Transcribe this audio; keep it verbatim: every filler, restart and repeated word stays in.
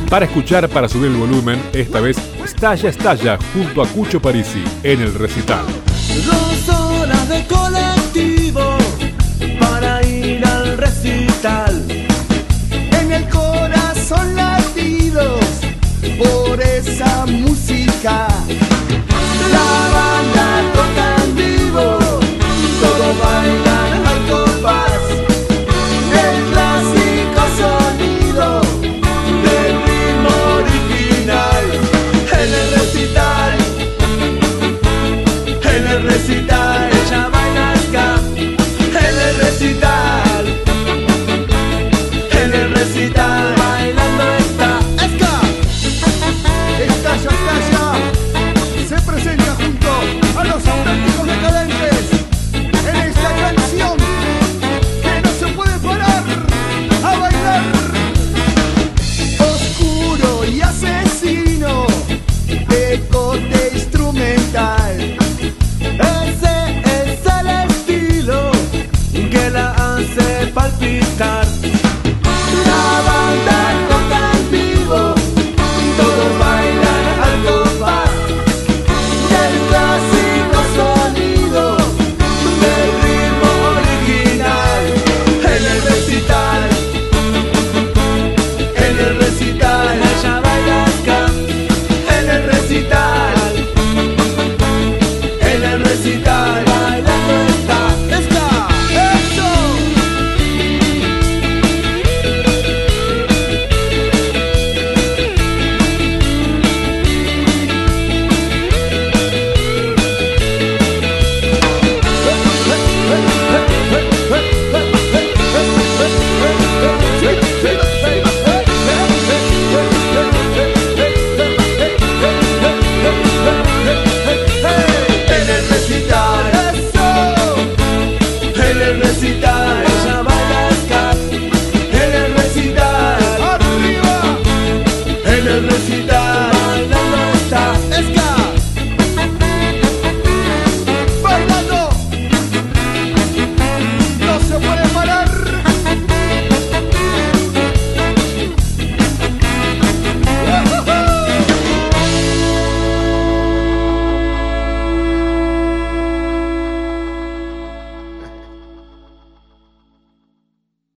Para escuchar, para subir el volumen, esta vez Estalla, Estalla, junto a Cucho Parisi, en el recital. Dos horas de colectivo para ir al recital. En el corazón latidos por esa música. La banda toca en vivo, todo bailan al compás. El clásico sonido del ritmo original. En el recital, en el recital, ella baila ska. En el recital, en el recital, bailando está ska. Estalla, estalla, se presenta junto a los auténticos decadentes en esta canción que no se puede parar a bailar. Oscuro y asesino, decote instrumental. Ese es el estilo que la hace palpitar.